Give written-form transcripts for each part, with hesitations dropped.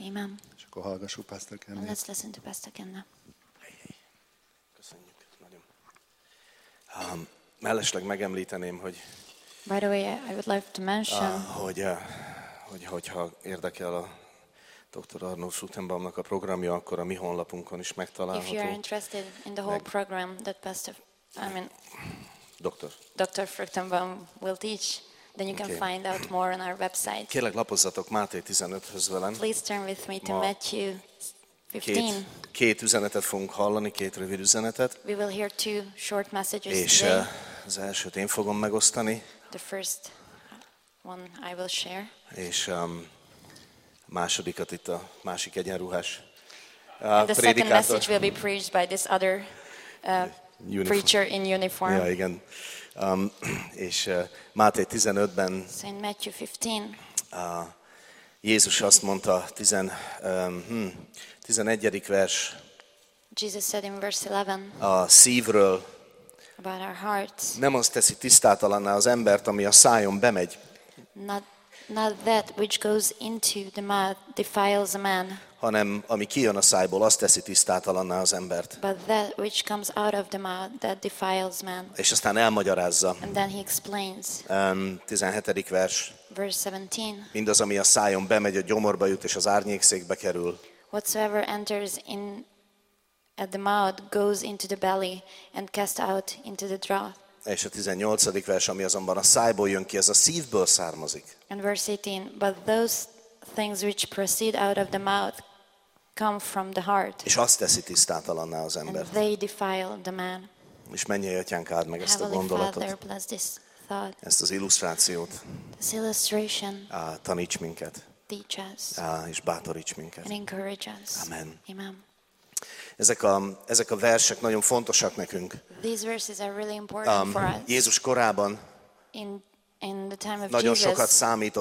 Amen. És akkor hallgassuk Pastor And Kenny. let's listen to Pastor Kenna. Köszönjük nagyon. Mellesleg megemlíteném, hogy By the way, I would like to mention hogyha érdekel a Dr. Arnold Fruchtenbaumnak a programja, akkor a mi honlapunkon is if you are megtalálható. interested in the whole program that Doktor. Dr. Fruchtenbaum will teach, then you can Okay. find out more on our website. Kérlek, lapozzatok Máté 15-höz velem. Please turn with me to Ma Matthew 15. Két üzenetet fogunk hallani, két rövid üzenetet. We will hear two short messages És today. az elsőt én fogom megosztani, The first one I will share. és másodikat itt a másik egyenruhás And the second prédikátor. message will be preached by this other preacher in uniform. Ja, igen. És Máté 15-ben So in Matthew 15, Jézus azt mondta, 11. vers, Jesus said in verse 11 a szívről about our hearts, nem azt teszi tisztátalanná az embert, ami a szájon bemegy, not that which goes into the mouth defiles a man, hanem ami kijön a szájból, azt teszi tisztátalanná az embert. but that which comes out of the mouth that defiles man. És aztán elmagyarázza. And then he explains, 17. vers, verse 17, mindaz, ami a szájon bemegy, a gyomorba jut, és az árnyékszékbe kerül. whatsoever enters in at the mouth goes into the belly and cast out into the drought. És a 18. vers, ami azonban a szájból jön ki, ez a szívből származik. And verse 18, but those things which proceed out of the mouth come from the heart, És azt teszi tisztátalanná az and embert. they defile the man. És mennyei atyánk, áld meg ezt a Heavenly gondolatot, Father, bless this thought, ezt az illusztrációt, this illustration, taníts minket, teach us és bátoríts minket. and encourage us. Amen. Amen. Ezek a versek nagyon fontosak nekünk. These verses are really important for us. Jézus korában In the time of nagyon sokat Jesus,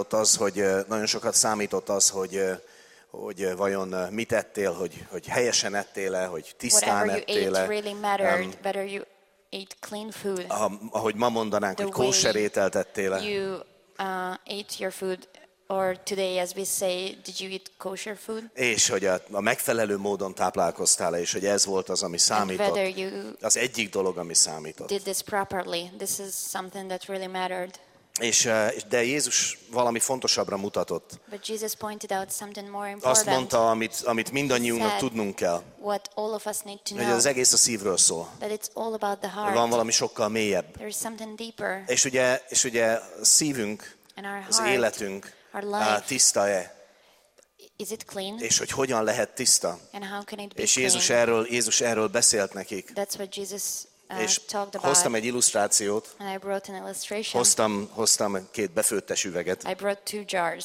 számított az, hogy vajon mit ettél, hogy helyesen ettél-e, hogy tisztán whatever you ettél-e. ate really mattered, whether you ate clean food, Ahogy ma mondanánk, The hogy way kóser ételt ettél-e. you ate your food, or today as we say, did you eat kosher food? És hogy a megfelelő módon táplálkoztál, és hogy ez volt az, ami And számított. whether you Az egyik dolog, ami számított. did this properly. This is something that really mattered. De Jézus valami fontosabbra mutatott. But Jesus pointed out something more Azt important, mondta, amit mindannyiunknak Said, tudnunk kell, what all of us need to hogy know, az egész a szívről szól. that it's all about the Van heart. valami sokkal mélyebb. There is something deeper, És ugye a szívünk, and our az heart, életünk our life, tiszta-e, is it clean? és hogy hogyan lehet tiszta. And how can it be És clean? Jézus erről beszélt nekik. That's what Jesus És talked hoztam about. egy illusztrációt, And I brought an illustration. hoztam 2 befőttes üveget, I brought 2 jars.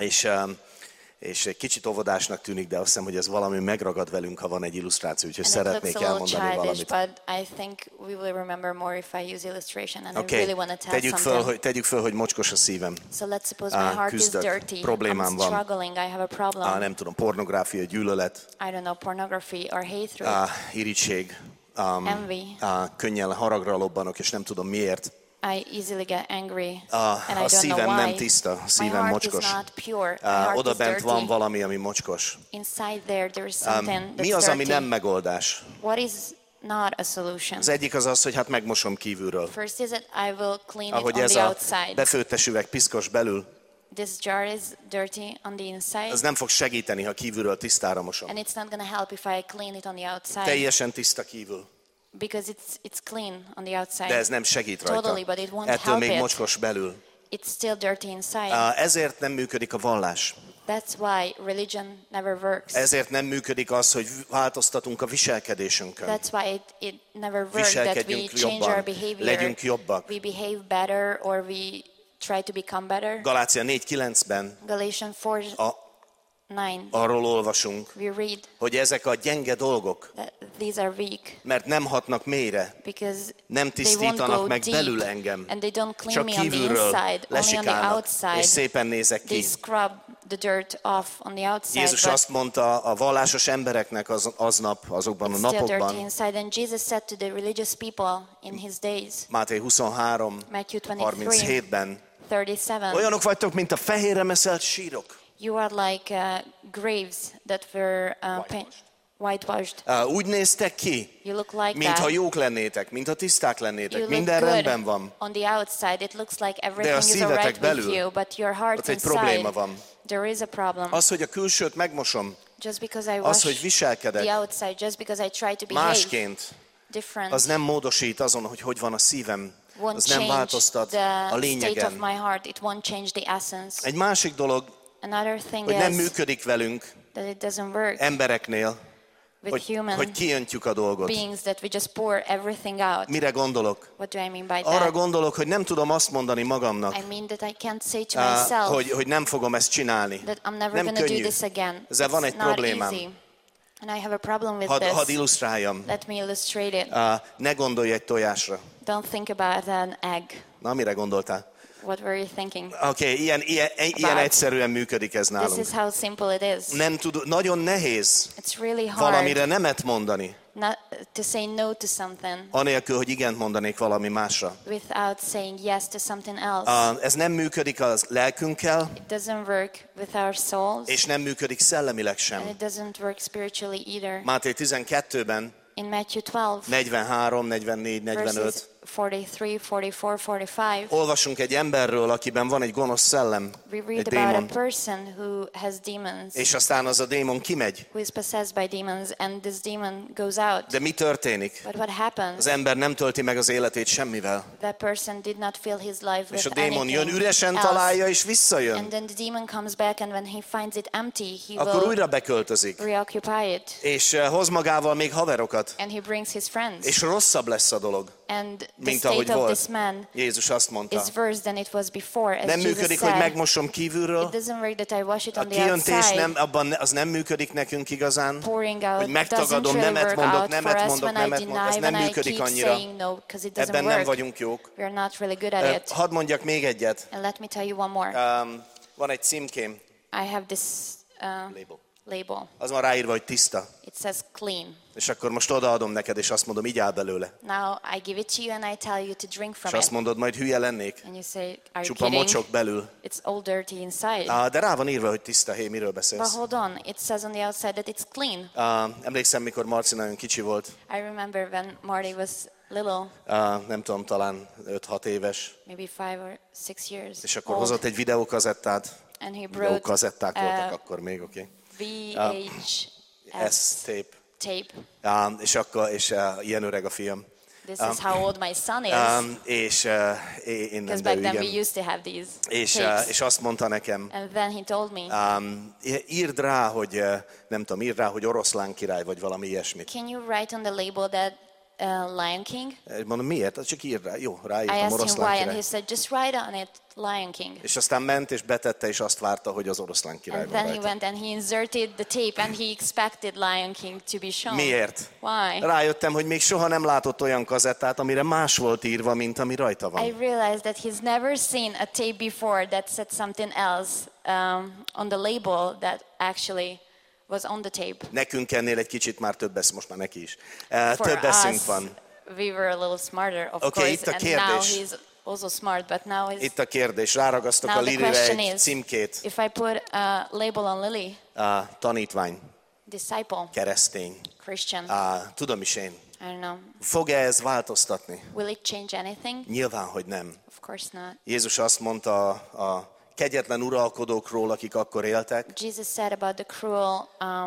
és egy kicsit óvodásnak tűnik, de azt hiszem, hogy ez valami megragad velünk, ha van egy illusztráció, úgyhogy And it looks szeretnék a little elmondani childish, valamit. but I think we will remember more if I use illustration, and I Oké, really want to tell something. tegyük föl, hogy mocskos a szívem. So let's suppose my heart is küzdök, dirty. problémám I'm van. struggling. I have a problem. Nem tudom, pornográfia, gyűlölet, I don't know, pornography or hatred, irigység, envy. könnyen haragra lobbanok, és nem tudom miért. I easily get angry, and I A don't know szívem why. nem tiszta, a My szívem heart mocskos. is not pure. My heart Oda is bent dirty. van valami, ami mocskos. Inside there is something that's Mi az, ami dirty. nem megoldás? What is not a solution? Az egyik az, hogy hát megmosom kívülről. First is that I will clean Ahogy it on ez the a outside. befőttes üveg piszkos belül, This jar is dirty on the inside, az nem fog segíteni, ha kívülről tisztára mosom. and it's not going to help if I clean it on the outside, Teljesen tiszta kívül, because it's clean on the outside. de ez nem segít rajta. Totally, but it won't Ettől help még it. mocskos belül. It's still dirty inside. Ezért nem működik a vallás. That's why religion never works. Ezért nem működik az, hogy változtatunk a viselkedésünkön. That's why it never works that we Viselkedjünk change jobban, our behavior. legyünk jobbak. We behave better, or we try to become better. Galácia 4:9-ben Galatians 4:9. arról olvasunk, We read hogy ezek a gyenge dolgok, that these are weak, mert nem hatnak mélyre, because nem they won't tisztítanak go meg deep, belül engem, and they don't clean csak me on the kívülről inside, only on the lesikálnak, outside. és szépen nézek They ki. scrub the dirt off on the outside, Jézus but azt mondta a vallásos embereknek aznap, azokban a it's still dirty napokban, inside. And Jesus said to the religious people in his days, Máté 23, Matthew 37-ben, 37, olyanok vagytok, mint a fehérre meszelt sírok. you are like graves that were whitewashed. Úgy néztek ki, You look like mintha that. jók lennétek, mintha tiszták lennétek, You look minden good rendben van. on the outside. It looks like everything is szívetek alright with belül you, but your heart ott egy inside, probléma van. there is a problem. Az, hogy a külsőt megmosom, Just because I az, wash hogy viselkedek the outside, just because I try to behave másként, different, az nem módosít azon, hogy van a szívem. won't Az nem change változtat the a state of lényegen. my heart. It won't change the essence. Egy másik dolog, Another thing hogy nem is működik velünk, that it doesn't work embereknél, with human hogy kiöntjük a dolgot. beings, that we just pour everything out. Mire gondolok? What do I mean by Arra that? gondolok, hogy nem tudom azt mondani magamnak, I mean that I can't say to myself hogy nem fogom ezt csinálni. that I'm never Nem going to do könnyű. this again. Ezzel van egy It's not problémám. easy. And I have a problem with Hadd this. illusztráljam. Let me illustrate it. Ne gondolj egy tojásra. Don't think about an egg. Na, mire gondoltál? What were you thinking? Oké, ilyen egyszerűen működik ez This nálunk. is how simple it is. Nem tud, nagyon nehéz It's really hard valamire nemet mondani, not to say no to something anélkül, hogy igent mondanék valami másra. without saying yes to something else. Ez nem működik a lelkünkkel, It doesn't work with our souls, és nem működik szellemileg and sem. it doesn't work spiritually either. Máté 12-ben, In Matthew 12, 43, 44, 45, verses 43, 44, 45, olvasunk egy emberről, akiben van egy gonosz szellem, we egy read about a démon, person who has demons, és aztán az a démon kimegy. who is possessed by demons, and this demon goes out. De mi történik? But what happens? Az ember nem tölti meg az életét semmivel. That person did not fill his life És a with démon jön, anything üresen else. találja, és visszajön. And then the demon comes back, and when he finds it empty, he Akkor will újra beköltözik. reoccupy it. És hoz magával még haverokat. And he brings his friends. És rosszabb lesz a dolog, And the mint ahogy state of volt. this man Jézus azt mondta. is worse than it was before, as Nem Jesus működik, hogy said. megmosom kívülről. It doesn't work that I wash it A on the kijöntés outside. az nem működik nekünk igazán. Pouring Hogy out doesn't megtagadom, really nemet work mondok, out nemet for us mondok, when I nemet mondok. Ez deny, nem when I működik keep annyira. saying no, because it doesn't Ebben nem work. vagyunk jók. We're not really good at it. Hadd mondjak még egyet. And let me tell you one more. Van egy címkém, I have this label. az van ráírva, hogy tiszta. It says clean. És akkor most odaadom neked, és azt mondom, igyál belőle. Now I give it to you and I tell you to drink És from azt it. mondod, majd hülye lennék. And you say, are you Csupa kidding? mocsok belül. It's all dirty inside. De rá van írva, hogy tiszta, hé, miről But beszélsz? hold on, it says on the outside that it's clean. Emlékszem, mikor Marci nagyon kicsi volt, I remember when Marty was little, nem tudom, talán 5-6 éves, maybe 5 or 6 years és akkor old, hozott egy videókazettát. and he brought Videókazetták voltak akkor még, oké. VHS S-tape. tape. És ilyen öreg a fiam. This is how old my son is. És én Because nem, back de then we igen. used to have these És tapes. azt mondta nekem, And then he told me, írd rá, hogy nem tudom, írd rá, hogy oroszlán király, vagy valami ilyesmit. can you write on the label that Lion King? Mondom, miért? Hát csak írd rá. Jó, I ráírtam asked him oroszlán why, and király. he said, just write on it Lion King. És aztán ment, és betette, és azt várta, hogy az oroszlán király And van then he rajta. went and he inserted the tape, and he expected Lion King to be shown. Miért? Why? Rájöttem, hogy még soha nem látott olyan kazettát, amire más volt írva, mint ami rajta I van. realized that he's never seen a tape before that said something else on the label that actually was on the tape. Nekünk ennél egy kicsit már több esz, most már neki is. For Több eszünk us, van. we were a little smarter, of Okay, course, itt a and now kérdés. he's also smart, but now he's... Itt a kérdés, ráragasztok a Now the Lilire question egy is, címkét. if I put a label on Lily, Tanítvány, disciple, keresztény. Christian, Tudom is én. I don't know, Fog-e ez változtatni? will it change anything? Nyilván, hogy nem. Of course not. Jézus azt mondta a kegyetlen uralkodókról, akik akkor éltek, Jesus said about the cruel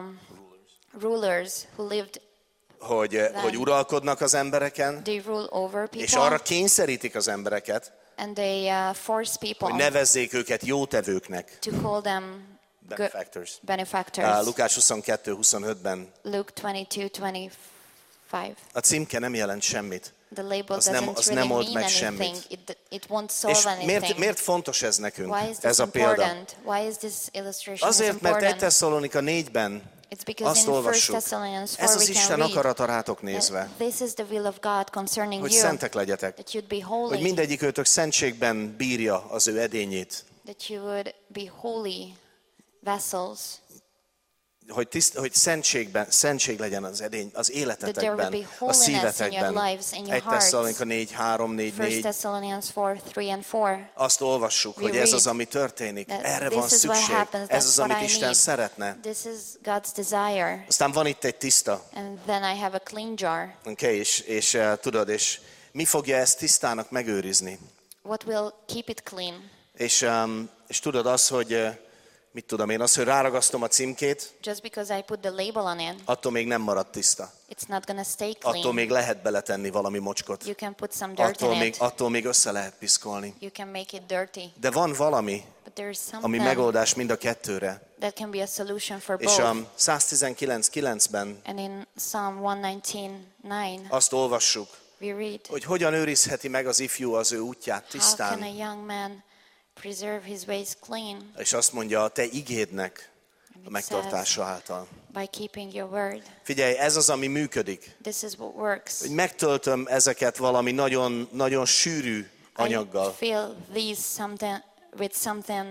rulers who lived, hogy uralkodnak az embereken, they rule over és people, arra kényszerítik az embereket, and they force hogy people nevezzék őket jótevőknek. to call them Benefactors. benefactors. Lukás 22-25-ben Luke 22:25. a címke nem jelent semmit. The label Az nem- doesn't az really nem old mean meg anything. semmit. It won't És solve anything. miért fontos ez nekünk, Why is this ez a példa? important? Why is this illustration is Azért, mert 1 important? Tesszalonika 4-ben It's because azt in 1 olvassuk, Thessalonians 4 ez az we can Isten read akarata rátok that nézve, this is the will of God concerning hogy you, szentek legyetek, that you'd be hogy holy, mindegyik őtök szentségben bírja az ő edényét. that you would be holy vessels. hogy szentség legyen az edény, az életetekben, a holiness szívetekben. in your lives, in your 1 Tesszalonika hearts. 4, 3, 4, 1 4. Thessalonians 4, 3 and 4. Azt olvassuk, hogy ez az, ami történik. that Erre this van is what szükség. happens, Ez that's az, what amit I Isten need. szeretne. This is God's desire. Aztán van itt egy tiszta. And then I have a clean jar. Okay, és tudod, és mi fogja ezt tisztának megőrizni? What will keep it clean? És tudod az, hogy mit tudom én, az, hogy ráragasztom a címkét, Just because I put the label on it, attól még nem marad tiszta. it's not going to stay clean. Attól még lehet beletenni valami mocskot. You can put some dirt in it. Attól még össze lehet piszkolni. You can make it dirty. De van valami, But there is ami something megoldás mind a kettőre. that can be a solution for És a both. 119.9-ben And in Psalm 119:9, azt olvassuk, we read, hogy hogyan őrizheti meg az ifjú az ő útját how can a tisztán. young man preserve his ways clean? És azt mondja, a te igédnek And a it megtartása által. by keeping your word. Figyelj, ez az, ami működik. This is what works. Hogy megtöltöm ezeket valami nagyon, nagyon sűrű I anyaggal. fill these with something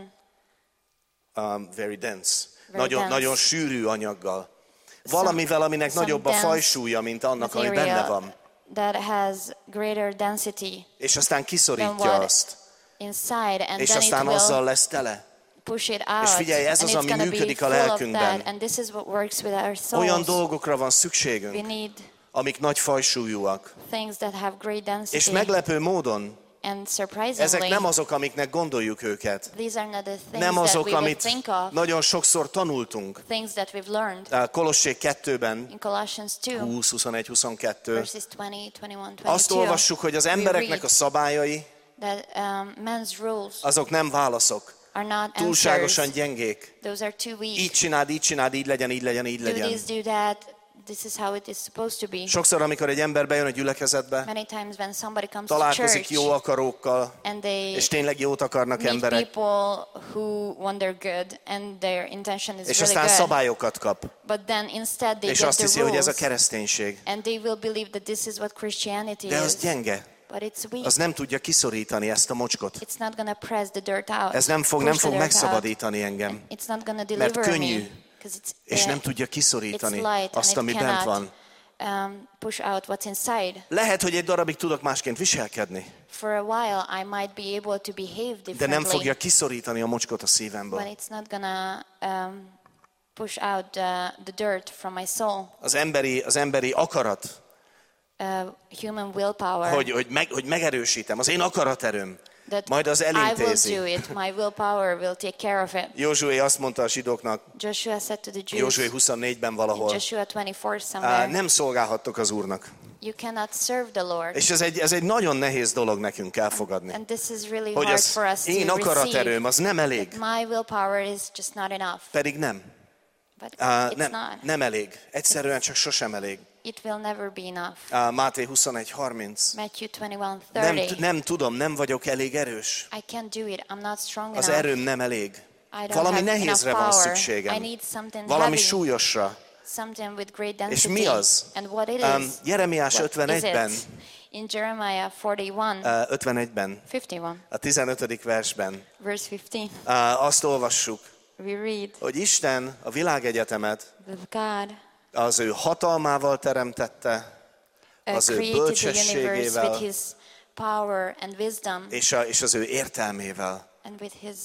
Very dense. Very Nagyon, dense. nagyon sűrű anyaggal. Valamivel, aminek some nagyobb a dense fajsúlya, mint annak, ami benne material van. that has greater density És aztán than kiszorítja what azt. inside, and És then it aztán azzal will lesz tele. push it out. És figyelj, ez And az, it's ami going to be működik a full of lelkünkben. that, and this is what works with our Olyan souls. dolgokra van We szükségünk, need amik nagy fajsúlyúak. things that have great És density. meglepő módon, And ezek surprisingly, nem azok, amiknek gondoljuk őket. these are not the things Nem that azok, we would amit think of, nagyon sokszor tanultunk. things that we've learned. Kolossék 2-ben, In Colossians 2, 20, 21, 22. verses 20, 21, Azt 22, olvassuk, hogy az embereknek read a szabályai, that men's rules azok nem válaszok. are not Túlságosan answers. gyengék. Those are too weak. Így csináld, így legyen, így legyen, így Do legyen. this, do that. This is how it is supposed to be. Sokszor, amikor egy ember bejön a gyülekezetbe, Many times when somebody comes to találkozik jó church akarókkal, and they és tényleg jót akarnak meet emberek, people who want their good and their intention is és really aztán good, szabályokat kap. but then instead they És get azt the hiszi, hogy ez a rules kereszténység. and they will believe that this is what Christianity De az is. gyenge. But it's weak. Az nem tudja kiszorítani ezt a mocskot. It's not going to press the dirt out. Ez nem fog push the dirt megszabadítani engem. out. It's not going to Mert deliver könnyű, me. Because és nem tudja it's kiszorítani light azt, and ami it bent cannot van. push out what's inside. Lehet, hogy egy darabig tudok másként viselkedni, For a while I might be able to behave differently. de nem fogja kiszorítani a mocskot a szívemből. But it's not gonna push out the dirt from my soul. Az emberi akarat, Human willpower. hogy megerősítem, az én akaraterőm, That majd az I will elintézi. do it. My willpower will take care of it. Józsué azt mondta a zsidóknak, Joshua said to the Jews Józsué 24-ben in valahol, Joshua 24 somewhere, nem szolgálhattok az Úrnak. you cannot serve the Lord. És ez egy nagyon nehéz dolog nekünk elfogadni. And this is really Hogy hard az for us én to akaraterőm, receive. az nem elég. My willpower is just not enough. Pedig nem. But it's not. Nem elég. Egyszerűen csak sosem elég. It will never be enough. Máté 21:30. Matthew 21:30. Nem tudom, nem vagyok elég erős. I can't do it. I'm not strong Az enough. erőm nem elég. I don't Valami have nehézre enough van power. I szükségem. need something Valami heavy. súlyosra. Something with great És density. mi az? And what it is? Jeremiás What is 51-ben, it? In Jeremiah 41, 51-ben, 51, a 15. versben verse 15, azt olvassuk, we read hogy Isten a világegyetemet that God az ő hatalmával teremtette, az ő created the universe bölcsességével with His power and wisdom és az ő értelmével. and with His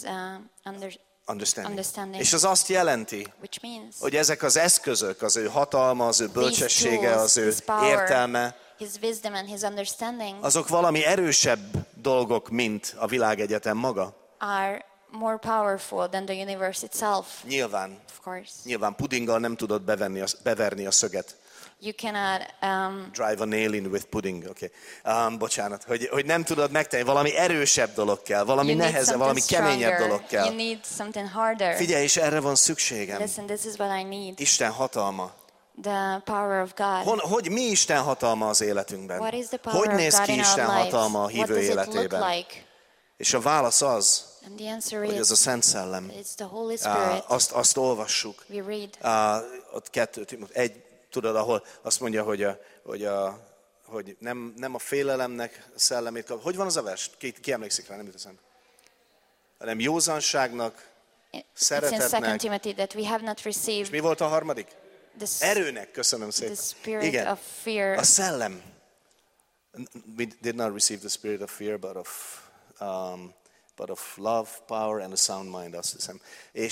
Understanding. És az azt jelenti, which means hogy ezek az eszközök, az ő hatalma, az ő these bölcsessége, tools, az ő His power, értelme, His wisdom and His understanding azok valami erősebb dolgok, mint a világegyetem maga. are more powerful than the universe itself, Nyilván of course. pudinggal nem tudod beverni a szöget. You cannot Drive a nail in with pudding, okay. Bocsánat, hogy nem tudod megtenni, valami erősebb dolog kell, valami you need nehezebb, something valami keményebb stronger. dolog kell. You need something harder. Figyelj, és erre van szükségem. Listen, this is what I need. Isten hatalma. The power of God. Hogy mi Isten hatalma az életünkben? What is the power Hogy of néz God ki in Isten our lives? hatalma a What hívő does it look életében? like? És a válasz az, And the answer hogy ez a is Szent Szellem. it's the Holy Spirit. Azt olvassuk. We read. Ott 2, tudod, ahol azt mondja, hogy nem a félelemnek a szellemét kap. Hogy van az a vers? Ki emlékszik rá, nem jut eszembe. Hanem józanságnak It's in 2 szeretetnek. Timothy that we have not És received mi volt a harmadik? this, Erőnek, köszönöm the szépen. spirit Igen, of fear. a szellem. We did not receive the spirit of fear, but of love, power and a sound mind, azt hiszem.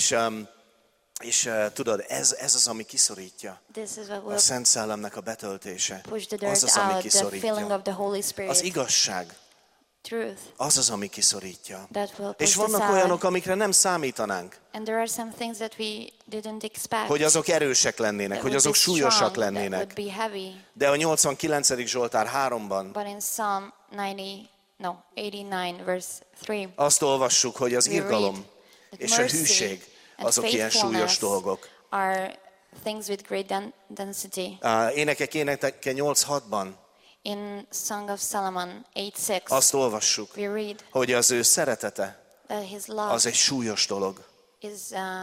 És tudod, ez az, ami kiszorítja. This is what A will Szent Szellemnek a betöltése. push the dirt Az az, ami out, the filling kiszorítja. of the Holy Spirit. Az igazság. Truth. Az az, ami kiszorítja. That will És push vannak this olyanok, out. amikre nem számítanánk, And there are some things that we didn't expect. hogy azok erősek lennének, that hogy would azok be súlyosak strong, that lennének. would be heavy. De a 89. Zsoltár 3-ban But in Psalm 89 verse 3, azt olvassuk, hogy az we read irgalom that és a mercy hűség and azok ilyen súlyos faithfulness dolgok. are things with great density. Énekek 8:6-ban In Song of Solomon 8:6, azt olvassuk, we read hogy az ő szeretete that his love az egy súlyos dolog. is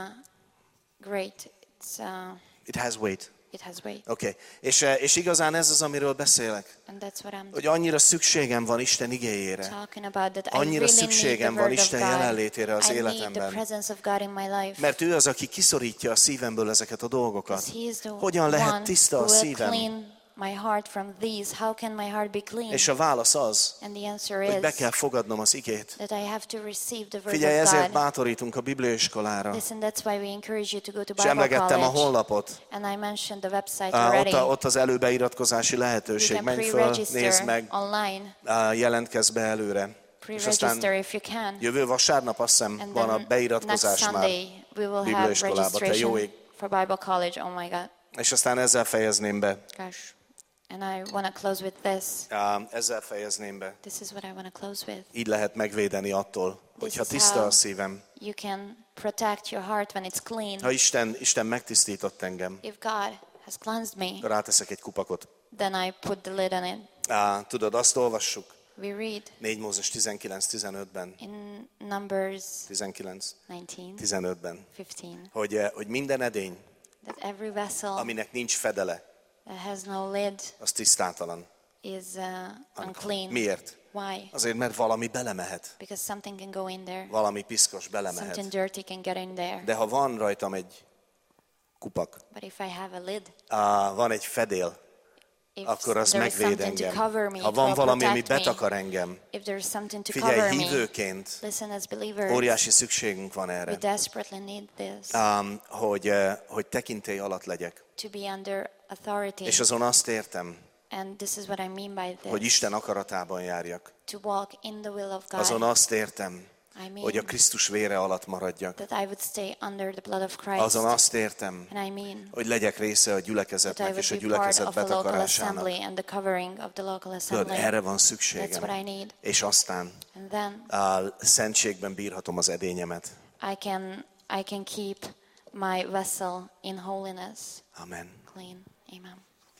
great. It has weight. It has weight. Okay. És igazán ez az, amiről beszélek. And that's what I'm Hogy annyira szükségem van Isten igéjére. talking about, that I Annyira really need the szükségem van word of Isten God. jelenlétére az I need the életemben. presence of God in my life. Mert ő az, aki kiszorítja a szívemből ezeket a dolgokat. Because he is the Hogyan lehet one tiszta who a will szívem? clean my heart from these. How can my heart be clean? És a válasz az, And the answer hogy be is kell fogadnom az igét. that I have to receive the word Figyelj, of ezért God. bátorítunk a bibliaiskolára. Listen, that's why we encourage you to go to És Bible emlegettem a college. honlapot. And I mentioned the website already. Ott az előbeiratkozási lehetőség. You can Menj föl, nézd pre-register meg, online. jelentkezz be előre. És aztán Pre-register if you can. jövő vasárnap azt hiszem And van a then beiratkozás next már Sunday we will have bibliaiskolába. Te jó registration ég. for Bible college. Oh my God. És aztán ezzel fejezném be. Gosh. And I want to close with this. Ezzel fejezném be. This is what I want to close with. Így lehet megvédeni attól, hogyha is tiszta how a szívem. You can protect your heart when it's clean. Ha Isten megtisztított engem, If God has cleansed me, ráteszek egy kupakot. then I put the lid on it. Tudod, azt olvassuk We read 4 Mózes 19:15-ben, in Numbers 19:15-ben, 15 hogy minden edény, that every vessel aminek nincs fedele, that has no lid az tisztátalan. is unclean. Miért? Why? Azért, mert valami belemehet. Because something can go in there. Valami piszkos Something belemehet. dirty can get in there. De ha van rajtam egy kupak, But if I have a lid, van egy fedél, if akkor az there is megvéd something to engem. cover me, Ha it van will valami, ami protect me. betakar engem, If there is something to figyelj, cover me, hívőként listen, as believers, óriási szükségünk van we erre, desperately need this, hogy tekintély alatt legyek. to be under authority. És azon azt értem, And this is what I mean by this. hogy Isten akaratában járjak. To walk in the will of God. Azon azt értem, I mean hogy a Krisztus vére alatt maradjak. that I would stay under the blood of Christ. Azon azt értem, And I mean hogy legyek része a that I gyülekezetnek és a would be part gyülekezet of a local betakarásának. assembly and the covering of the local Tudod, assembly. erre van That's szükségem. what I need. És aztán And then szentségben bírhatom az edényemet. I can keep my vessel in holiness Amen. clean. Amen.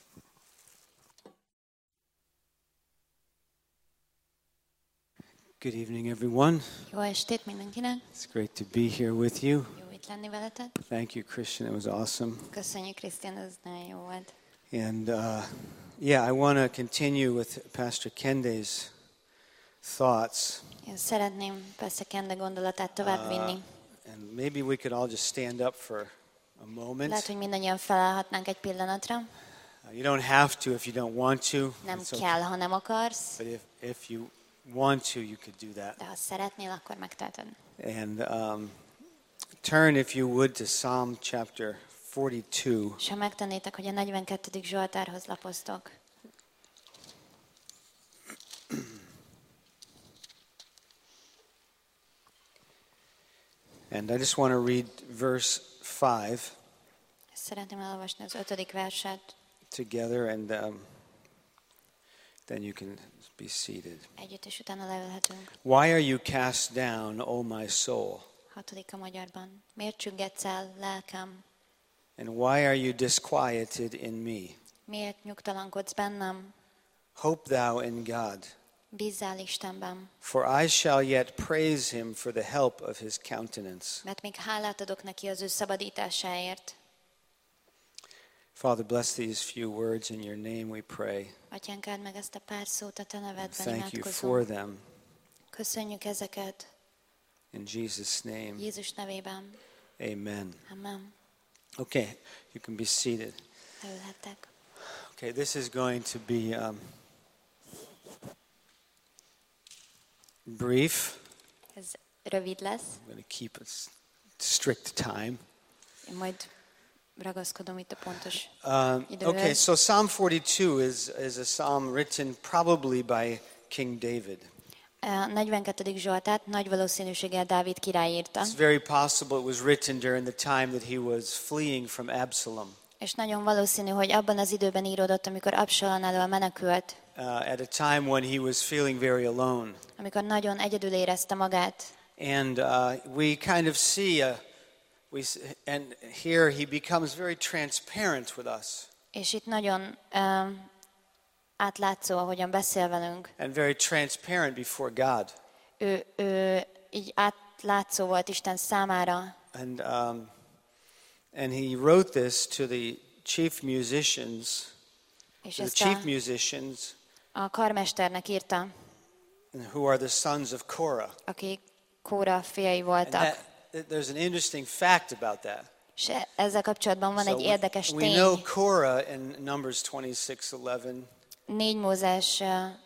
Good evening, everyone. Jó estét mindenkinek. It's great to be here with you. Jó itt lenni veletek. Thank you, Christian. It was awesome. Köszönjük, Krisztián, ez nagyon jó volt. And I want to continue with Pastor Kende's thoughts. Én szeretném Pastor Kende gondolatát továbbvinni. And maybe we could all just stand up for a moment. Lehet, hogy mindannyian felállhatnánk egy pillanatra. You don't have to if you don't want to. Nem It's kell, ha nem akarsz, But if you want to, you could do that. de ha szeretnél, akkor megteheted. And turn, if you would, to Psalm chapter 42. És ha megtennétek, hogy a 42. Zsoltárhoz lapoztok. And I just want to read verse 5 Szeretném elolvasni az 5. verset. together, and then you can be seated. Együtt, és utána leülhetünk. Why are you cast down, O my soul? 6. a magyarban. Miért csüggetsz el, lelkem? And why are you disquieted in me? Miért nyugtalankodsz bennem? Hope thou in God, Bízzál Istenben, for I shall yet praise him for the help of his countenance. mert még hálát adok neki az ő szabadításáért. Father, bless these few words in your name, we pray. Atyánk, áld meg ezt a pár szót a te nevedben, Thank you for imádkozunk. them. Köszönjük ezeket. In Jesus' name, Jézus nevében. amen. Amen. Okay, you can be seated. Leülhettek. Okay, this is going to be brief. Ez rövid lesz. I'm going to keep a strict time. Én majd ragaszkodom itt a pontos Okay, időhöz. so Psalm 42 is a psalm written probably by King David. A 42. Zsoltát nagy valószínűséggel Dávid király írta, It's very possible it was written during the time that he was fleeing from Absalom. és nagyon valószínű, hogy abban az időben íródott, amikor Absalom elől menekült, At a time when he was feeling very alone. amikor nagyon egyedül érezte magát. And we kind of see, and here he becomes very transparent with us. És itt nagyon átlátszó, ahogyan beszél velünk. And very transparent before God. Ő így átlátszó volt Isten számára, And he wrote this to the chief musicians, és the ezt chief musicians a karmesternek írta, who are the sons of Korah. akik Kóra fiai And voltak. there's an interesting fact about that. És ezzel kapcsolatban van egy érdekes we know tény. Korah in Numbers 26:11. 4 Mózes He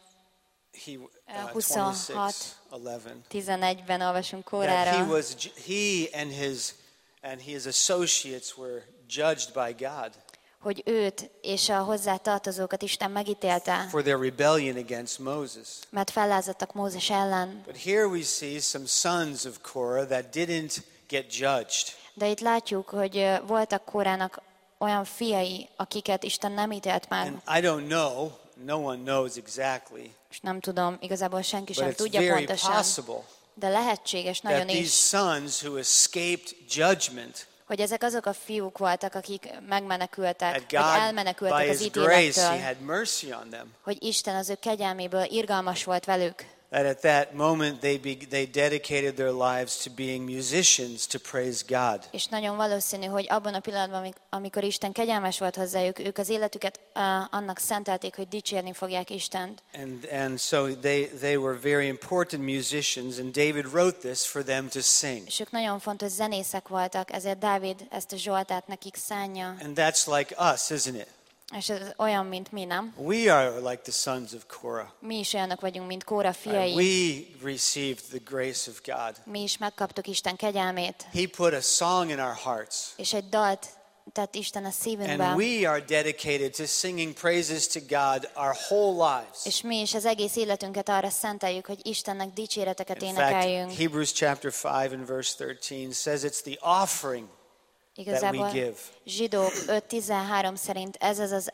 26, 26:11. 11-ben olvasunk That Kórára, he and his associates were judged by God hogy őt és a hozzá tartozókat Isten megítélte, for their rebellion against Moses. mert fellázadtak Mózes ellen. But here we see some sons of Korah that didn't get judged. De itt látjuk, hogy voltak Kórának olyan fiai, akiket Isten nem ítélt meg, And I don't know, no one knows exactly, és nem tudom, igazából senki but sem it's tudja very pontosan, possible de lehetséges nagyon that these is, sons who escaped judgment hogy ezek azok a fiúk voltak, akik megmenekültek, at vagy God, elmenekültek by az his grace, he ítélettől, had mercy on them. hogy Isten az ő kegyelméből irgalmas volt velük. That at that moment they dedicated their lives to being musicians to praise God. És nagyon valószínű, hogy abban a pillanatban, amikor Isten kegyelmes volt hozzájuk, ők az életüket annak szentelték, hogy dicsérni fogják Istent. And so they were very important musicians, and David wrote this for them to sing. És ők nagyon fontos zenészek voltak, ezért Dávid ezt a Zsoltát nekik szánja. And that's like us, isn't it? És ez olyan, mint mi, nem? We are like the sons of Korah. Mi is olyanok vagyunk, mint Kóra fiai. We received the grace of God. Mi is megkaptuk Isten kegyelmét. He put a song in our hearts. És egy dalt tett Isten a szívünkbe. And we are dedicated to singing praises to God our whole lives. És mi is az egész életünket arra szenteljük, hogy Istennek dicséreteket In fact, énekeljünk. Hebrews chapter 5 and verse 13 says it's the offering Igazából give. Zsidók 5.13 szerint ez az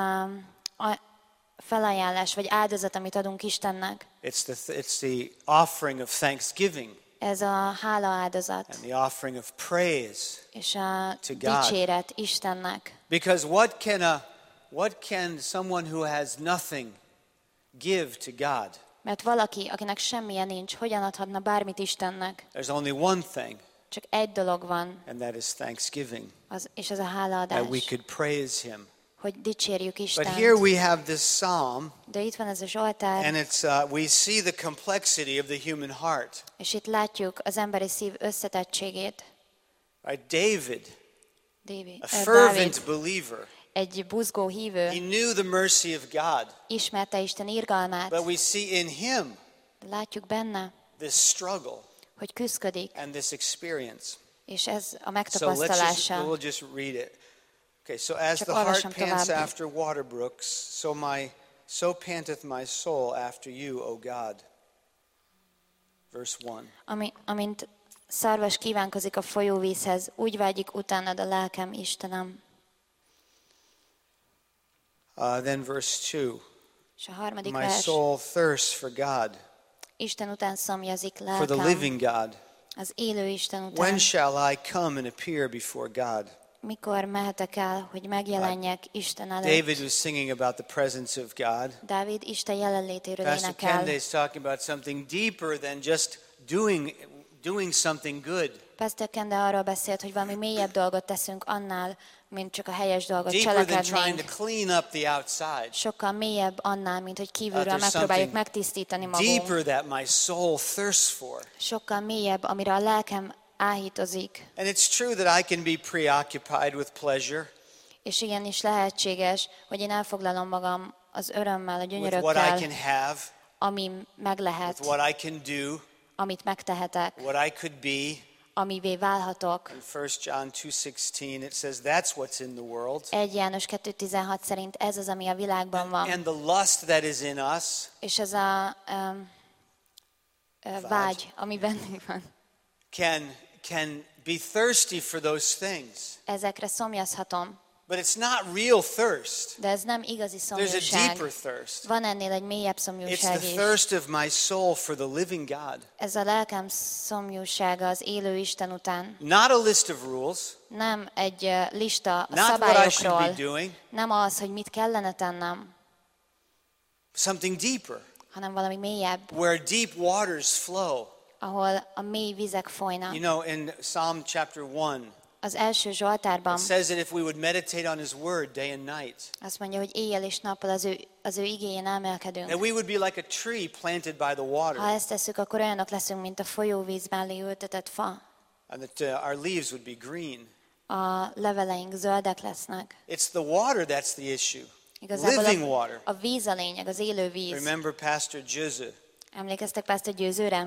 a felajánlás, vagy áldozat, amit adunk Istennek. It's the offering of thanksgiving Ez a hála áldozat, and the offering of praise. és a To God. dicséret Istennek. Because what can someone who has nothing give to God? Mert valaki, akinek semmilyen nincs, hogyan adhatna bármit Istennek? There's only one thing, Csak egy dolog van, and that is thanksgiving. és az a That we hálaadás, could praise him. hogy dicsérjük But Istent. here we have this psalm, De itt van ez a Zsoltár, and it's we see the complexity of the human heart. és itt látjuk az emberi szív összetettségét. Right? David, Dávid, a fervent believer, egy buzgó he hívő, knew the mercy of God. ismerte Isten irgalmát. But we see in him Látjuk benne, this struggle hogy küszködik, and this experience. és ez a So megtapasztalása. we'll just read it. Okay, so as Csak the heart olvasom pants tovább. after water brooks, so panteth my soul after you, O God. Verse 1. Amint szarvas kívánkozik a folyóvízhez, úgy vágyik utánad a lelkem, Istenem. Then verse 2. És a harmadik My vers, soul thirsts for God, Isten után szomjazik for the lelkem, living God. az élő Isten When után. shall I come and appear before God? Mikor mehetek el, hogy megjelenjek Isten előtt? David was singing about the presence of God. Dávid Isten jelenlétéről Pastor énekel. Kende is talking about something deeper than just doing something good. Pastor Kende arról beszélt, hogy valami mélyebb dolgot teszünk annál, mint csak a helyes dolgot Deeper than trying cselekednénk. to clean up the outside. Sokkal mélyebb annál, mint hogy kívülről There's megpróbáljuk something megtisztítani magunk. Deeper that my soul thirsts for. Sokkal mélyebb, amire a lelkem áhítozik. And it's true that I can be preoccupied with pleasure, És igenis lehetséges, hogy én elfoglalom magam az örömmel, a with what I gyönyörökkel, can have, ami meg lehet, with what I can do, amit megtehetek, what I could be. amivé válhatok. In 1 John 2:16 it says that's what's in the world. 1 János 2:16 szerint ez az, ami a világban van. And the lust that is in us És ez a vágy, ami bennünk van. can be thirsty for those things. Ezekre szomjazhatom, But it's not real thirst. de ez nem igazi There's a szomjúság. deeper thirst. Van ennél egy mélyebb It's szomjúság the is. thirst of my soul for the living God. Ez a lelkem szomjúsága az élő Isten után. Not a list of rules, Nem egy lista a not what I should be szabályokról, doing, nem az, hogy mit kellene tennem, something deeper, hanem valami mélyebb, where deep waters flow. ahol a mély vizek folynak. You know, in Psalm chapter 1, Az első Zsoltárban it says that if we would meditate on his word day and night, azt mondja, hogy éjjel és nappal az ő igéjén elmélkedünk. that we would be like a tree planted by the water, Ha ezt tesszük, akkor olyanok leszünk, mint a folyóvíz mellé ültetett fa. and that our leaves would be green. A leveleink zöldek lesznek. It's the water that's the issue. Igazából Living water. a víz a lényeg, az élő víz. Remember Pastor Juzza Emlékeztek Pásztor Győzőre?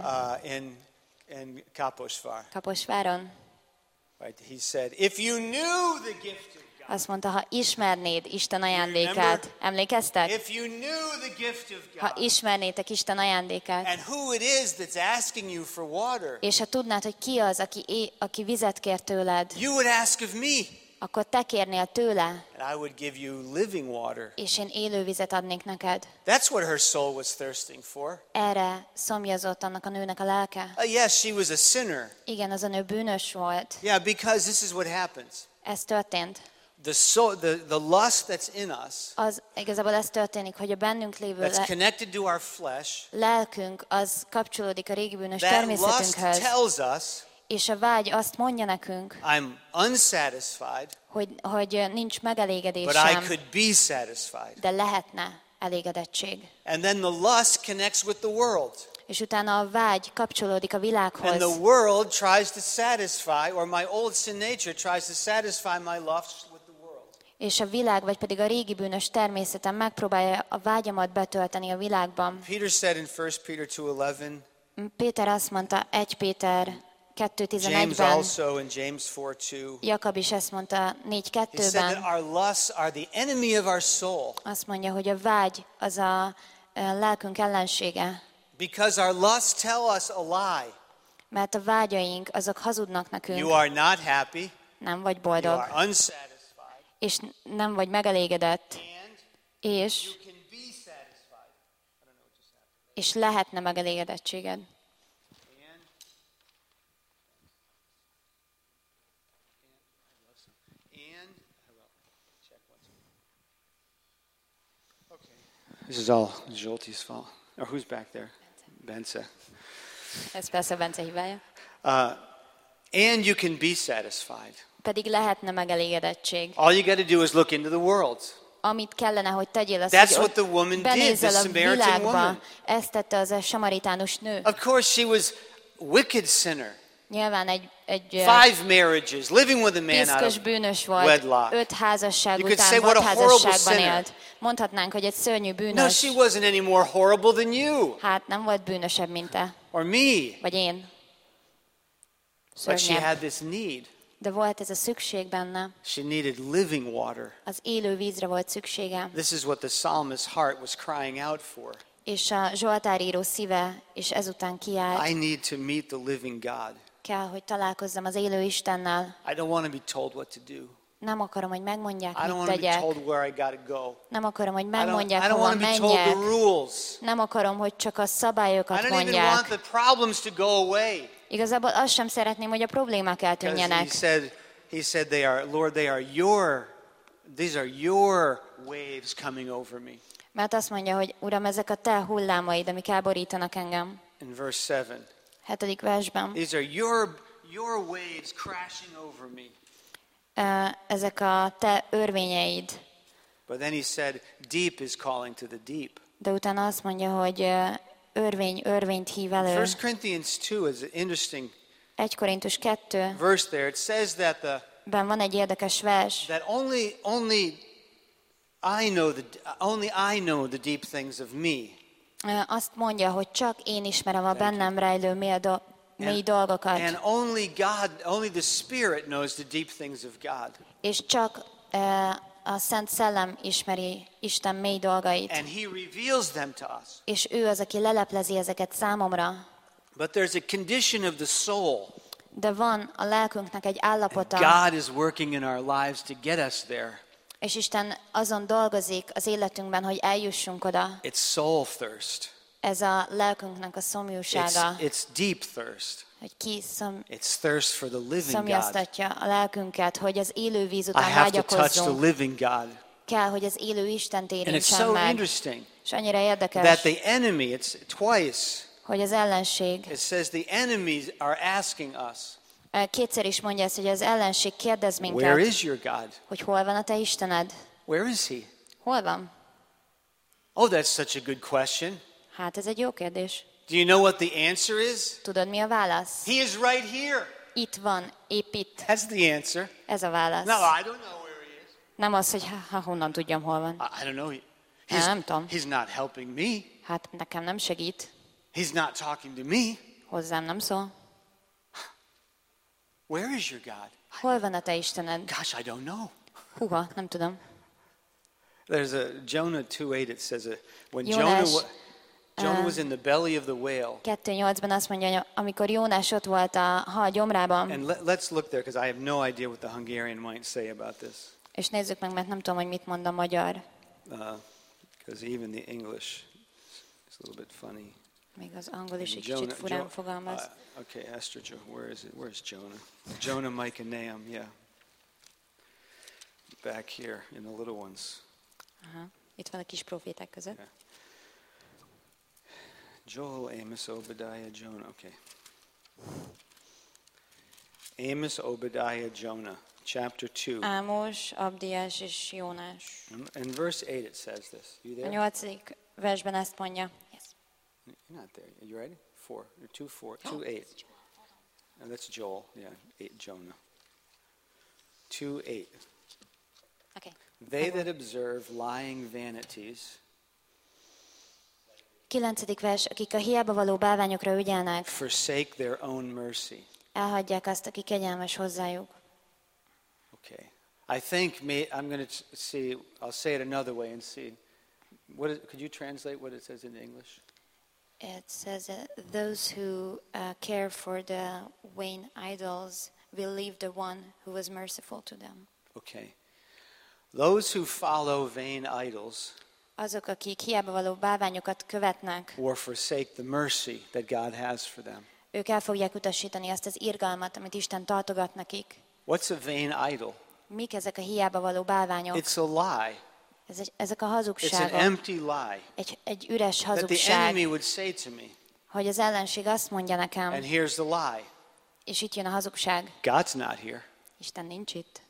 in Kaposvár, Kaposváron? right? He said, if you knew the gift of God, Azt mondta, ha ismernéd Isten ajándékát. Emlékeztek? if you knew the gift of Ha God, ismernétek Isten ajándékát, and who it is that's asking you for water, és ha tudnád, hogy ki az, aki vizet kér tőled, you would ask of me, akkor te kérnél tőle, and I would give you living water. és én élő vizet adnék neked. That's what her soul was thirsting for. Erre szomjazott annak a nőnek a lelke. Yes, she was a sinner. Igen, az a nő bűnös volt. Yeah, because this is what happens. Ez történt. The lust that's in us, Igazából ez történik, hogy a bennünk lévő that's connected to our flesh, lelkünk, az kapcsolódik a régi bűnös that lust természetünkhöz. tells us És a vágy azt mondja nekünk, I'm unsatisfied, hogy nincs but I megelégedésem, could be satisfied. de lehetne elégedettség. And then the lust connects with the world. És utána a vágy kapcsolódik a And világhoz. the world tries to satisfy, or my old sin nature tries to satisfy my lust with the world. És a világ, vagy pedig a régi bűnös természetem megpróbálja a vágyamat betölteni a világban. Peter said in 1 Peter 2:11, Péter azt mondta 1 Péter James 2:11-ben, also in James 4:2, Jakab is ezt mondta he said 4:2-ben, that our lusts are the enemy of our soul. azt mondja, hogy a vágy az a lelkünk ellensége, Because our lusts tell us a lie. mert a vágyaink azok hazudnak You nekünk, are not happy, nem vagy you boldog, are unsatisfied, és nem vagy megelégedett, and és you can be satisfied. I don't know what just happened. és lehetne megelégedettséged. This is all Jolti's fault. Or who's back there? Bence. Ez persze Bence hibája. And you can be satisfied. Pedig lehetne megelégedettség. All you got to do is look into the world. Amit kellene, hogy tegyél, az, That's hogy what the woman did, benézzel the a Samaritan világba. woman. Ezt tette az a samaritánus nő. Of course, she was a wicked sinner. Nyilván egy 5 marriages, living with a man out piszkos of bűnös volt, wedlock. 5 házasság You could say, után what a horrible vadházasságban sinner. élt. Mondhatnánk, hogy egy szörnyű No, bűnös. she wasn't any more horrible than you Hát nem volt bűnösebb, mint te, or me. vagy én. But she Szörnyebb. had this need. De volt ez a szükség benne. She needed living water. Az élő vízre volt szüksége. This is what the psalmist's heart was crying out for. És a zsoltáríró szíve is ezután kiállt. I need to meet the living God. Kell, hogy találkozzam az élő Istennel. I don't want to be told what to do. Nem akarom, hogy megmondják, I don't mit want to be tegyek. told where I got to go. Nem akarom, hogy I megmondják, don't hova want to be told the menjek. rules. Nem akarom, hogy csak a I szabályokat don't even want mondják. the problems to go away. Igazából azt sem szeretném, hogy a problémák Because eltűnjenek. he said they are, Lord, these are your waves coming over me. Mert azt mondja, hogy Uram, ezek a te hullámaid, amik elborítanak engem. In verse 7. 7. versben. These are your waves crashing over me. Ezek a te örvényeid. But then he said, deep is calling to the deep. De utána azt mondja, hogy örvényt hív elő. 1 Corinthians 2 is an interesting 1 Korintus 2. verse there. It says that Van egy érdekes vers, that only I know the deep things of me. azt mondja, hogy csak én ismerem a bennem rejlő mély dolgokat, And only the Spirit knows the deep things of God. és csak a Szent Szellem ismeri Isten mély dolgait, And he reveals them to us. és ő az, aki leleplezi ezeket számomra. But there's a condition of the soul. De van a lelkünknek egy állapota, God is working in our lives to get us there. és Isten azon dolgozik az életünkben, hogy eljussunk oda. It's soul thirst. Ez a lelkünknek a szomjúsága, It's deep thirst. hogy It's thirst for the living God. szomjaztatja a lelkünket, hogy az élő víz I után have to touch the vágyakozzunk. living God. Kell, hogy az élő Istent And it's érintsen so meg. interesting És annyira that érdekes, the enemy, it's twice, hogy az ellenség, it says the enemies are asking us, kétszer is mondja ezt, hogy az ellenség kérdez where minket, is your God? hogy hol van a te Istened? Where is he? Hol van? Oh, that's such a good question. Hát ez egy jó kérdés. Do you know what the answer is? Tudod, mi a válasz? He is right here. Itt van, épp itt. That's the answer. Ez a válasz. No, I don't know where he is. Nem az, hogy honnan tudjam, hol van. I don't know. Nem tudom. He's not helping me. Hát nekem nem segít. He's not talking to me. Hozzám nem szól. Where is your God? Hol van a te Istened? Gosh, I don't know. Húha, nem tudom. There's a Jonah 2:8. It says when Jónás, Jonah was in the belly of the whale. 2:8-ban azt mondja, hogy amikor Jónás ott volt a hal gyomrában, And let's look there because I have no idea what the Hungarian might say about this. és nézzük meg, mert nem tudom, hogy mit mond a magyar. Because even the English is a little bit funny. Még az angol is egy kicsit furán fogalmaz. Okay, Esther, where is it? Where's Jonah? Jonah, Micah, Nahum, yeah. Back here in the little ones. Aha. Itt van a kis proféták között. Yeah. Joel, Amos, Obadiah, Jonah. Okay. Amos, Obadiah, Jonah, chapter 2. Ámos, Abdiás és Jónás. In verse 8 it says this. You A there? 8. versben ezt mondja. Yes. You're not there. Are you ready? 2:8. And that's Joel. Yeah, 8 Jonah. 2:8. Okay. They that observe lying vanities 9. vers, akik a hiába való bálványokra ügyelnek, forsake their own mercy. elhagyják azt, aki kegyelmes hozzájuk. Okay. I think I'm going to see, I'll say it another way and see. Could you translate what it says in English? It says those who care for the vain idols will leave the one who was merciful to them. Okay. Those who follow vain idols Azok, akik hiába való bálványokat követnek, or forsake the mercy that God has for them. ők el fogják utasítani azt az irgalmat, amit Isten tartogat nekik. What's a vain idol? Mik ezek a hiába való bálványok? It's a lie. Ezek a It's an hazugságok. empty lie. Egy üres That the hazugság, enemy would say to me. hogy az ellenség azt mondja nekem, And here's the lie. és itt jön a hazugság. God's not here. Isten nincs itt.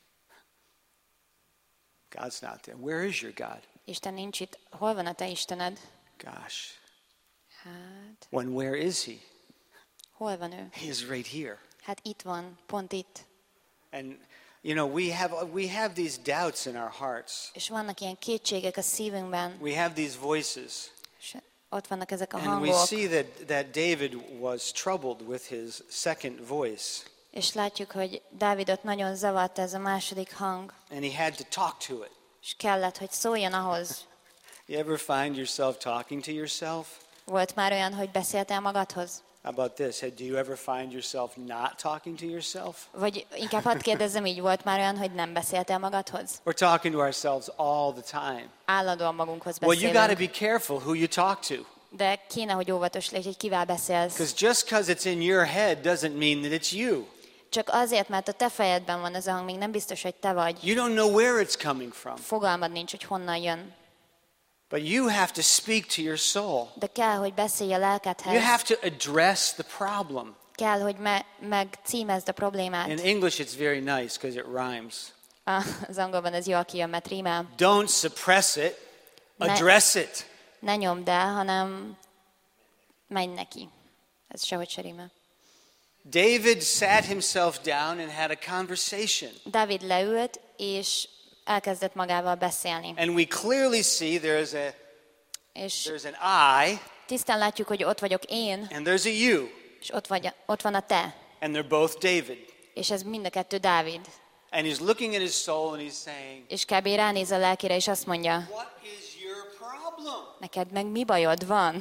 God's not there. Where is your God? Isten nincs itt. Hol van a te Istened? Gosh. Hát, Where is he? hol van ő? He is right here. Hát itt van, pont itt. And you know, we have these doubts in our hearts. És vannak ilyen kétségek a szívünkben, We have these voices. és ott vannak ezek a And we hangok, see that David was troubled with his second voice. és látjuk, hogy Dávidot nagyon zavart ez a második hang, And he had to talk to it. és kellett, hogy szóljon ahhoz. You ever find yourself talking to yourself? Volt már olyan, hogy beszéltél magadhoz? How about this? Do you ever find yourself not talking to yourself? Vagy inkább hadd kérdezzem így, volt már olyan, hogy nem beszéltél magadhoz? We're talking to ourselves all the time. Állandóan magunkhoz Well, you got to beszélünk. be careful who you talk to. De kéne, hogy óvatos légy, hogy kivel beszélsz. Because just because it's in your head doesn't mean that it's you. Csak azért, mert a te fejedben van ez a hang, még nem biztos, hogy te vagy. You don't know where it's coming from. Fogalmad nincs, hogy honnan jön. But you have to speak to your soul. De kell, hogy beszélj a You lelkedhez. have to address the problem. kell, hogy megcímezd a problémát. In English, it's very nice because it rhymes. Az angolban ez jól kijön, mert rímel. Don't suppress it, address it. Ne nyomd el, hanem menj neki. Ez sehogy se rímel. David sat himself down and had a conversation. Dávid leült, és elkezdett magával beszélni. And we clearly see És there's an I tisztán látjuk, hogy ott vagyok én, and there's a you. és ott van a te. And they're both David. És ez mind a kettő Dávid. And he's looking at his soul and he's saying, És kb. Ránéz a lelkére, és azt mondja, what is your problem? neked meg mi bajod van?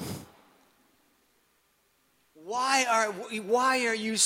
Why are you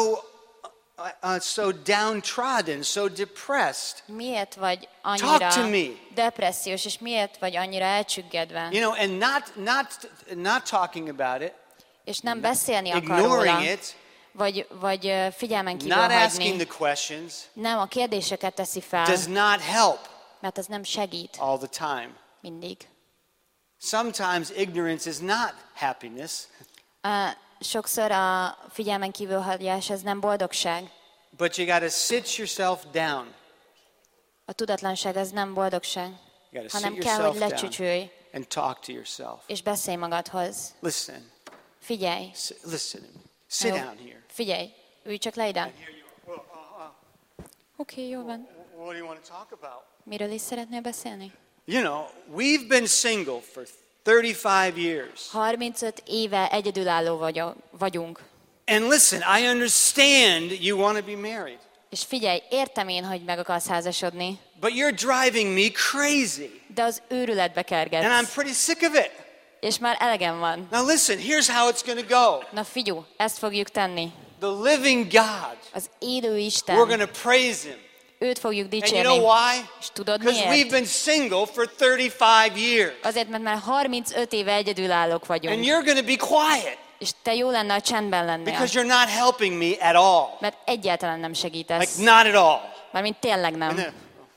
so downtrodden, so depressed? Miért vagy Talk to annyira me. depressziós, és miért vagy annyira elcsüggedve? You know, and not talking about it, És nem beszélni akar ignoring róla, it, vagy figyelmen kívül not asking hagyni. the questions, Nem, a kérdéseket teszi fel, does not help mert az nem segít all the time. mindig. Sometimes ignorance is not happiness. Sokszor a figyelmen kívül hagyás, ez nem boldogság. But you got to sit yourself down. A tudatlanság az nem boldogság, You got to sit hanem kell, yourself hogy down lecsücsülj, and talk to yourself. és beszélj magadhoz. Listen. Figyelj. Listen to me. Sit Jó. down here. Figyelj, ülj csak le ide. Here you are. Oké, jó van. What do you want to talk about? Miről is szeretnél beszélni? You know, we've been single for 35 years. 35 éve egyedülálló vagyunk. And listen, I understand you want to be married. És figyelj, értem én, hogy meg akarsz házasodni, But you're driving me crazy. de az őrületbe And I'm kergetsz. pretty sick of it. És már elegem van. Now listen, here's how it's going to go. Na figyú, ezt fogjuk tenni. The living God, Az élő we're Isten, going to praise him. őt fogjuk And you dicsérni. know why? És tudod Because we've miért? been single for 35 years. Azért, mert már 35 éve egyedülállók And vagyunk. you're going to be quiet És te jó lenne, ha csendben lennél. because you're not helping me at all. Mert egyáltalán nem Like segítesz. not at all. Mármint tényleg And nem. then,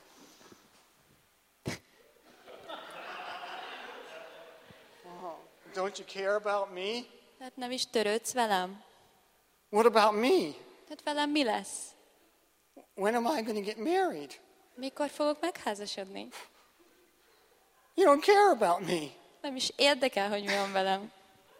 don't you care about me? Tehát nem is törődsz velem? What about me? Tehát velem mi lesz? When am I going to get married? Mikor fogok megházasodni? You don't care about me. Nem is érdekel, hogy mi van velem.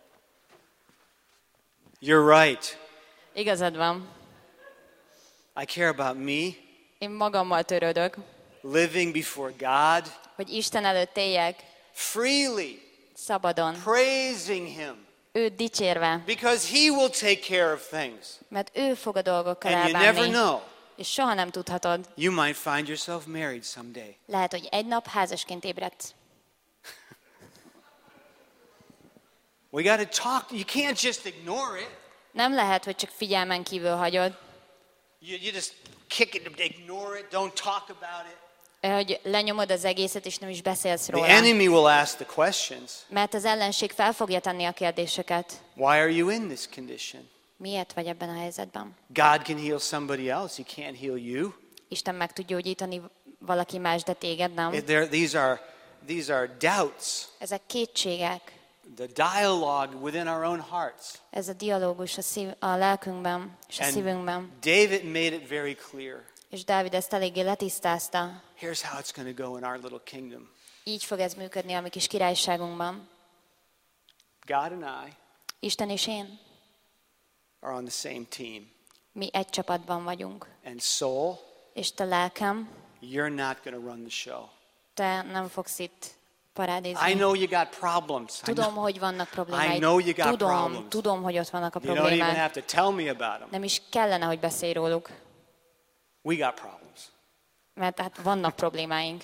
You're right. Igazad van. I care about me, Én magammal törődök, living before God, hogy Isten előtt éljek freely, szabadon, praising Him, őt dicsérve, because He will take care of things. mert ő fog a dolgokkal And you never elbánni. know. És soha nem tudhatod. You might find yourself married someday. Lehet, hogy egy nap házasként ébredsz. We got to talk. You can't just ignore it. Nem lehet, hogy csak figyelmen kívül hagyod, You just kick it, ignore it, don't talk about it. hogy lenyomod az egészet, és nem is beszélsz The róla. enemy will ask the questions. Mert az ellenség fel fogja tenni a kérdéseket. Why are you in this condition? Miért vagy ebben a helyzetben? God can heal somebody else. He can't heal you. Isten meg tud gyógyítani valaki más, de téged nem. These are doubts. Ezek kétségek. The dialogue within our own hearts. Ez a dialógus a lelkünkben és a szívünkben. David made it very clear. És Dávid ezt eléggé letisztázta. Here's how it's going to go in our little kingdom. Így fog ez működni a mi kis királyságunkban. God and I Isten és én, are on the same team. mi egy csapatban vagyunk. And soul, És te lelkem, you're not going to run the show. te nem fogsz itt I parádézni. know you got problems. Tudom, hogy vannak I problémáid. know you got problems. Tudom, hogy ott vannak a You don't even problémák. have to tell me about them. Nem is kellene, hogy beszélj róluk. We got problems. Mert hát vannak problémáink.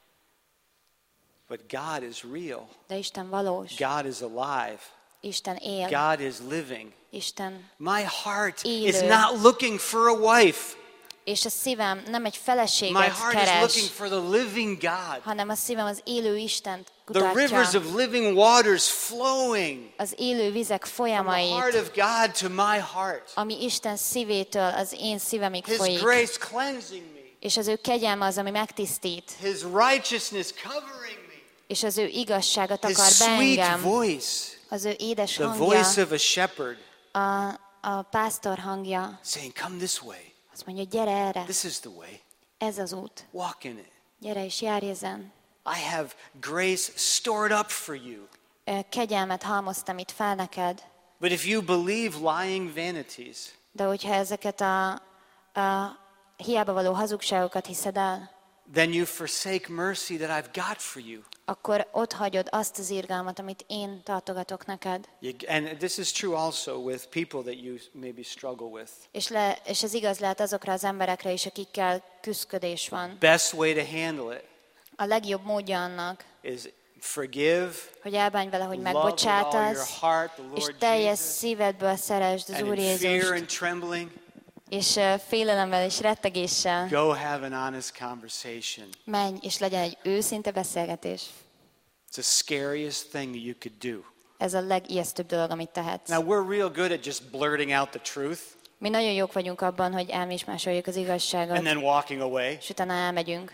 But God is real. De Isten valós. God is alive. Isten él. God is living. Isten. My heart Élő. is not looking for a wife. És a szívem nem egy My feleséget heart is keres, looking for the living God. hanem a szívem az élő Istent The rivers kutatja. of living waters flowing Az élő vizek from the heart folyamait, of God to my heart. ami Isten szívétől az én szívemig His folyik. grace cleansing me. És az ő kegyelme az, ami megtisztít. His righteousness covering me. És az ő igazsága His takar be sweet engem. voice. Az ő édes The hangja, voice of a shepherd. a pásztor hangja saying, come this way. azt mondja, gyere erre, This is the way. ez az út, Walk in it. gyere és járj ezen. I have grace stored up for you. Kegyelmet halmoztam itt fel neked, But if you believe lying vanities, de hogyha ezeket a hiába való hazugságokat hiszed el, then you forsake mercy that I've got for you. akkor ott hagyod azt az irgalmat, amit én tartogatok neked. And this is true also with people that you maybe struggle with. És ez igaz lehet azokra az emberekre is, akikkel küszködés van. Best way to handle it A legjobb módja annak, is forgive, hogy elbánj vele, hogy love with all your megbocsátasz, heart the és Lord teljes Jesus, szívedből szeresd az and Úr in fear Jézust, and trembling, és félelemmel és rettegéssel go have an honest conversation. menj, és legyen egy őszinte beszélgetés. It's the scariest thing that you could do. Ez a legijesztőbb dolog, amit tehetsz. Now, we're real good at just blurting out the truth Mi nagyon jók vagyunk abban, hogy elmismásoljuk az igazságot, and then walking away. és utána elmegyünk.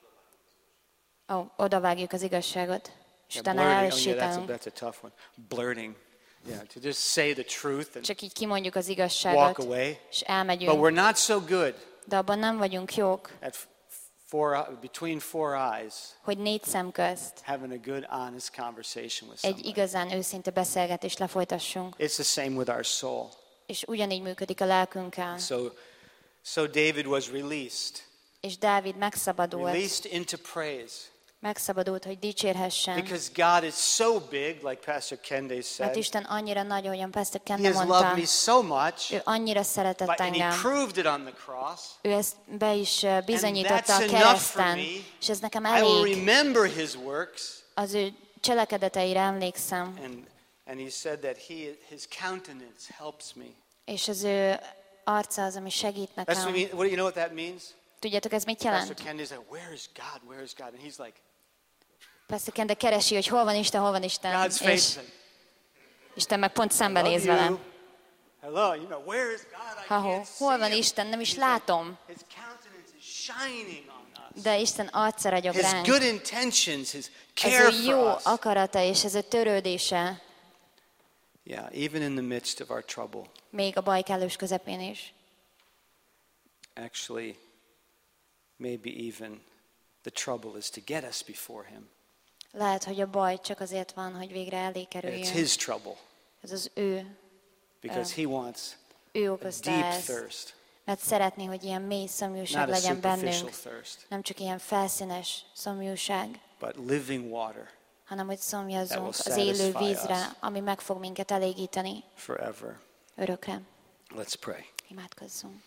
Odavágjuk az igazságot, és Yeah, utána blurting. elsétálunk. That's a tough one. Blurting. Yeah, to just say the truth and Csak így kimondjuk az walk igazságot, away. és But elmegyünk. we're not so good De abban nem vagyunk jók, at between four eyes hogy 4 szem közt having a good, honest conversation with egy somebody. igazán őszinte beszélgetést lefolytassunk. It's the same with our soul. És ugyanígy működik a lelkünkkel. So David was released. És Dávid megszabadult, Released into praise. hogy dicsérhessen. Because God is so big, like Pastor Kende Mert said. Isten annyira nagy, ahogyan Pastor He Kende has loved mondta, me so much. ő annyira szeretett And he engem. proved it on the cross. Ő ezt be is bizonyította And a that's enough for kereszten, me. és ez nekem I will elég. remember his works. Az ő cselekedeteire emlékszem, And he said that his countenance helps me. és az ő arca az, ami segít That's nekem. what you know what that means? Tudjátok, ez mit Pastor jelent? Kende is like, where is God? Where is God? And he's like, Pastor Kende keresi, hogy hol van Isten, hol van Isten. God's És face. Isten meg pont Love szembenéz you. velem. Hello, where is God? I Ha-ho, can't see hol van him. Isten? Nem is He's like, látom. his countenance is shining on us. De Isten arca ragyog His ránk. good intentions, his Ez care ő jó for us. akarata, és ez ő törődése, Yeah, even in the midst of our trouble. még a baj kellős közepén is. Actually, maybe even the trouble is to get us before him. Lehet, hogy a baj csak azért van, hogy végre elé And it's kerüljön. his trouble Ez az ő because he wants ő a okozta deep ezt. thirst, Mert szeretné, hogy ilyen mély szomjúság not a legyen superficial bennünk. thirst, Nem csak ilyen felszínes szomjúság, but living water hanem hogy szomjazzunk That az will élő satisfy vízre, us. ami meg fog minket elégíteni forever. örökre. Let's pray. Imádkozzunk.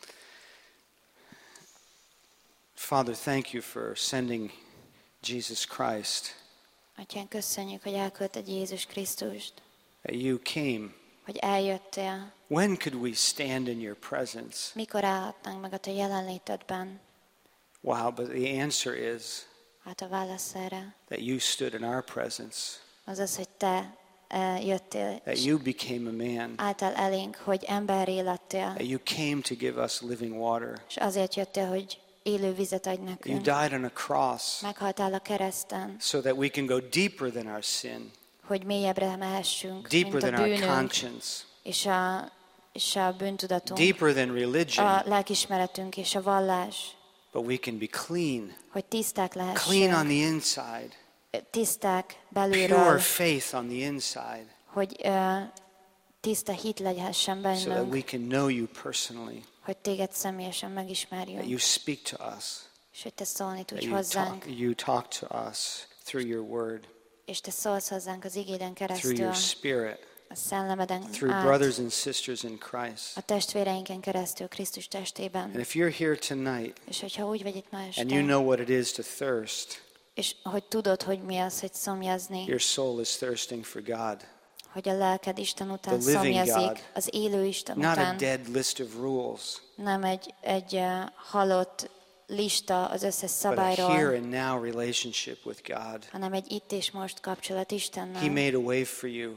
Father, thank you for sending Jesus Christ. Atyán, köszönjük, hogy elküldted Jézus Krisztust, That you came. hogy eljöttél. When could we stand in your presence? Mikor állhatnánk meg a te jelenlétedben? Wow, but the answer is Hát a válasz erre that you stood in our presence, az az, hogy te jöttél, that és you became a man, álltál elénk, hogy emberré lettél, that you came to give us living water. és azért jöttél, hogy élő vizet adj You nekünk. died on a cross Meghaltál a kereszten, so that we can go deeper than our sin, hogy mélyebbre mehessünk, deeper mint a than our bűnünk, conscience, és a bűntudatunk, deeper than religion, a lelkismeretünk és a vallás, but we can be clean, hogy tiszták clean on lehessünk, the inside, tiszták pure belülről, faith on the inside, hogy tiszta hit lehessen so that bennünk, we can know you personally, hogy téged személyesen that megismerjünk, you speak to us, és hogy te szólni that tudj hozzánk, you talk to us through your word, és te szólsz hozzánk az igéden through keresztül, your spirit, a szellemeden through át, brothers and sisters in Christ. a testvéreinken keresztül Krisztus And testében. if you're here tonight És hogyha úgy vagy itt ma and you este, know what it is to thirst, és hogy tudod, hogy mi az, hogy szomjazni, your soul is thirsting for God, hogy a lelked Isten után The living God. szomjazik, az élő Isten not a után, dead list of rules, nem egy halott lista az összes but a here szabályról, and now relationship with God. hanem egy itt és most kapcsolat He Istennel. made a way for you.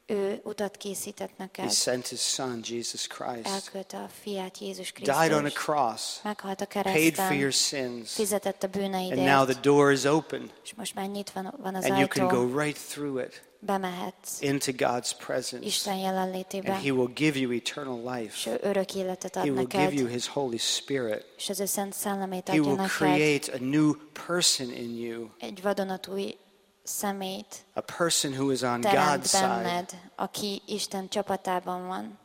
Ő utat készített He neked. sent his son, Jesus Christ, Elküldte a fiát, Jézus died on a Krisztus. cross, Meghalt a paid for your kereszten, sins, fizetett a and now the bűneidért, door is open, és most már nyitva van az and you can ajtó. go right through it Bemehetsz into God's presence, Isten jelenlétébe, and He will give you eternal és life. ő örök életet He ad will give you neked, His Holy Spirit. és az ő szent szellemét He adja will neked, create a new person in you, egy vadonatúj szemét a person who is on God's teremt side. benned, aki Isten csapatában van.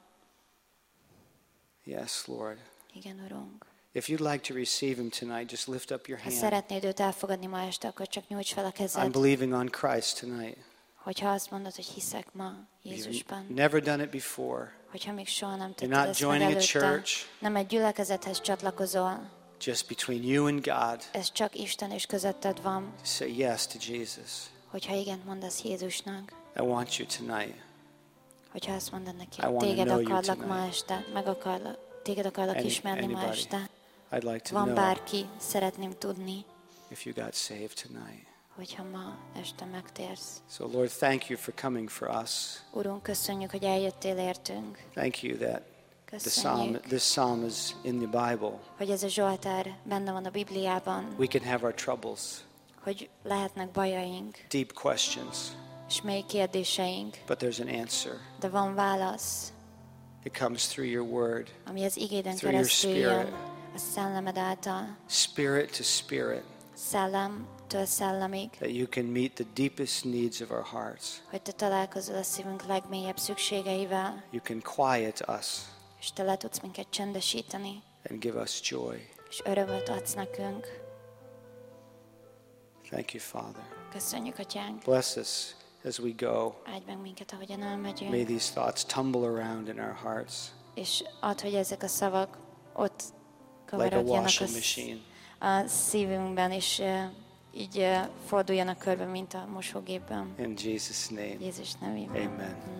Yes, Lord. Igen, Urunk. If you'd like to receive Him tonight, just lift up your Ha hand. szeretnéd őt elfogadni ma este, akkor csak nyújts fel a I'm kezed. believing on Christ tonight. Hogyha azt mondod, hogy hiszek ma You've Jézusban, never done it before. hogyha még soha nem You're tetted not ezt meg joining a előtte, church, nem egy gyülekezethez csatlakozol, just between you and God. ez csak Isten és közötted van, Say yes to Jesus. hogyha igent mondasz Jézusnak, I want you tonight. hogyha azt mondod neki, I hogy wanna téged know you akarlak ma tonight. este, téged akarlak ismerni ma Anybody. este. I'd like to Van know bárki, szeretném tudni, if you got saved tonight. hogyha ma este megtérsz. So, Lord, thank you for coming for us. Urunk, köszönjük, hogy eljöttél értünk. Thank you that Köszönjük, this psalm is in the Bible. hogy ez a Zsoltár benne van a Bibliában, We can have our troubles, hogy lehetnek bajaink, deep questions, és mély kérdéseink, but there's an answer. de van válasz, It comes through your word, ami az igéden Through your keresztül spirit. jön, a szellemed által, spirit to spirit, szellemtől szellemig, that you can meet the deepest needs of our hearts. hogy te találkozol a szívünk legmélyebb szükségeivel, You can quiet us és te le tudsz minket csendesíteni, and give us joy. és örömöt adsz nekünk. Thank you, Father. Köszönjük, Atyánk! Bless us as we go. Áldj meg minket, ahogyan May elmegyünk, these thoughts tumble around in our hearts és add, hogy ezek a szavak ott like a kavarodjanak washing machine. a szívünkben, és így forduljanak körbe, mint a mosógépben. In Jesus' name, Jézus nevében. amen.